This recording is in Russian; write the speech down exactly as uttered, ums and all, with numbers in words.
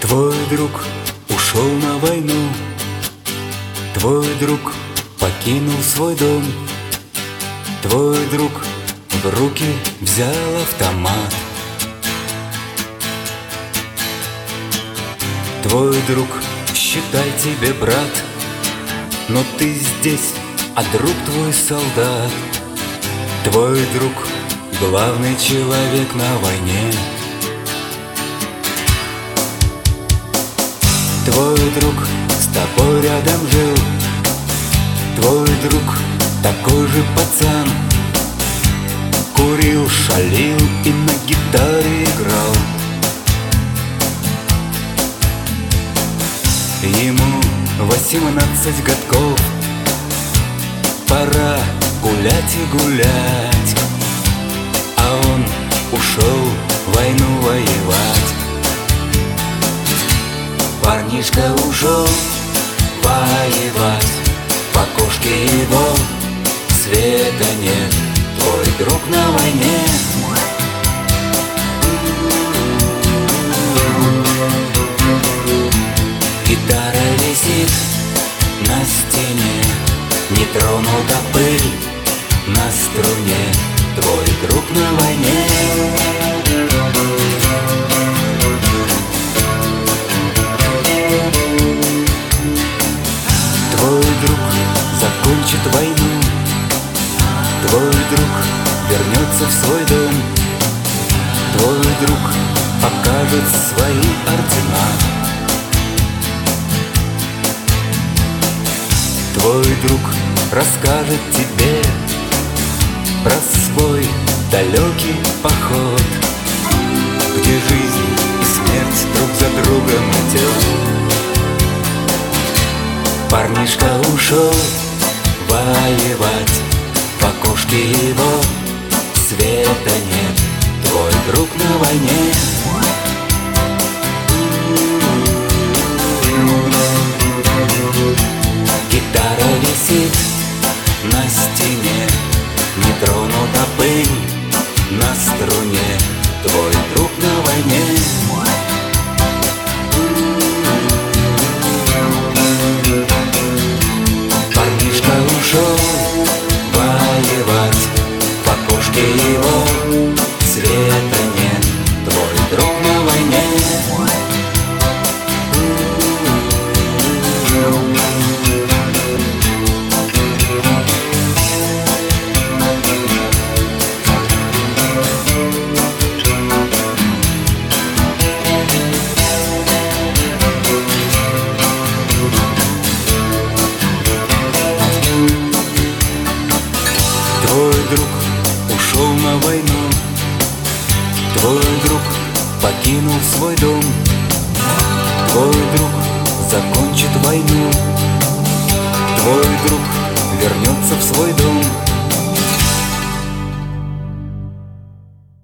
Твой друг ушел на войну, твой друг покинул свой дом, твой друг в руки взял автомат. Твой друг, считай, тебе брат, но ты здесь, а друг твой солдат. Твой друг — главный человек на войне. Твой друг с тобой рядом жил, твой друг такой же пацан. Курил, шалил и на гитаре играл. Ему восемнадцать годков, пора гулять и гулять, а он ушел войну воевать. Парнишка ушел воевать, в окошке его света нет, твой друг на войне. Гитара висит на стене, не тронута пыль на струне, твой друг на войне. Твой друг закончит войну, твой друг вернется в свой дом, твой друг покажет свои ордена. Твой друг расскажет тебе про свой далекий поход, где жизнь и смерть друг за другом идет. Парнишка ушел воевать, в окошке его света нет, твой друг на войне. Гитара висит на стене, не тронута пыль на струне, твой друг на войне. Парнишка ушел воевать, в окошке его света нет, твой друг на войне. Твой друг ушел на войну, твой друг покинул свой дом, твой друг закончит войну, твой друг вернется в свой дом.